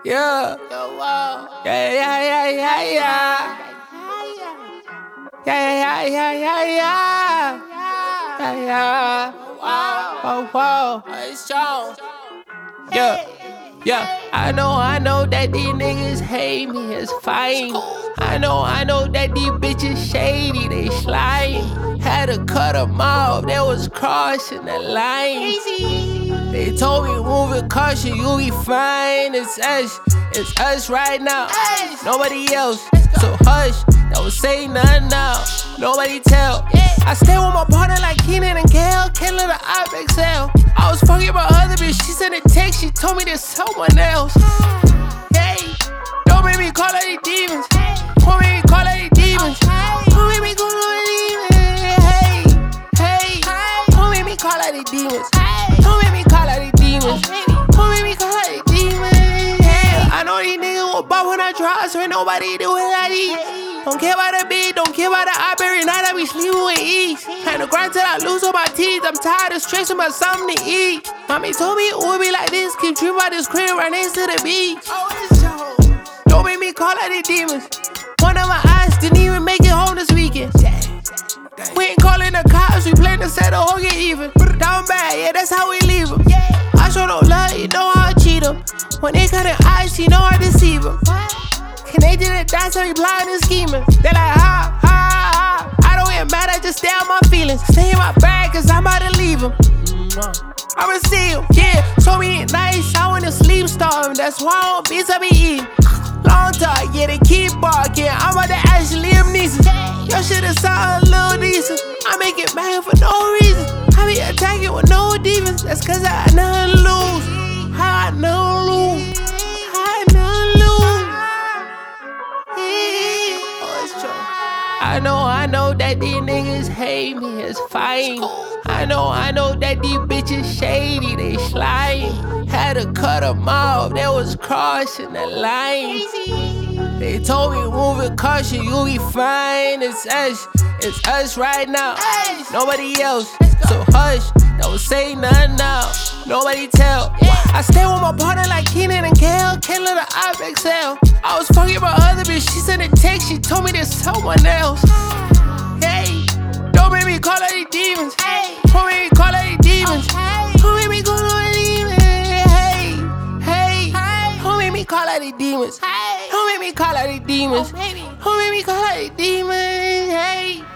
Yeah. Yeah, yeah, yeah, yeah, yeah. Yeah, yeah, yeah, yeah, yeah. Yeah, yeah. Whoa, whoa. Yeah. Yeah, I know that these niggas hate me, it's fine. I know that these bitches shady, they slime. Had to cut them off, they was crossing the line. They told me move with caution, you'll be fine. It's us right now, nobody else. So hush, don't say nothing now, nobody tell. I stay with my partner like Keenan and Gale, can't let the op excel. I was fucking my other bitch, she sent a text, she told me there's someone else. Hey, don't make me call her these demons. Don't make me call her these demons. Don't make me call her these demons. Hey, hey, don't make me call her these demons. Don't make me call her these demons. Don't make me call her these demons. Hey, I know these niggas will bop when I try, so ain't nobody do it like these. Don't care about the beat, don't care about the op. Every night I be sleeping with ease. Had to grind till I lose all my teeth. I'm tired of stressing about something to eat. Mommy told me it would be like this. Keep dreaming about this crib right next to the beach. Don't make me call out these demons. One of my eyes didn't even make it home this weekend. We ain't calling the cops, we plan to settle or get even. Down bad, yeah, that's how we leave them. I show no love, you know how I cheat them. When they cut the eyes, you know I deceive them. Connected to that, so we plotting and scheming. They like, ha, ha, ha. I don't get mad, I just stay on my feelings. Stay in my bag, cause I'm about to leave them. I'ma see him, yeah. Told me it nice, I wanna sleep storm. That's why I don't beats I be eating. Long talk, yeah, they keep barking. I'm about to ask Liam Neeson. Your shit is sound a little decent. I make it mad for no reason. I be attacking with no defense. That's cause I got nothing to lose. I got nothing to lose. I got nothing to lose. I know that these niggas hate me, it's fine. I know that these bitches shady, they slime. Had to cut them off, they was crossing the line. They told me move with caution, you'll be fine. It's us right now, nobody else. So hush, don't say nothing now, nobody tell. I stay with my partner like Keenan and Gale, can't let the op excel. I was fucking my other bitch, she sent a text, she told me there's someone else. Hey, don't make me call her these demons. Don't make me call her these demons. Don't make me call her these demons. Hey, hey, don't make me call her these demons. Don't make me call her these demons. Don't make me call her these demons. Hey.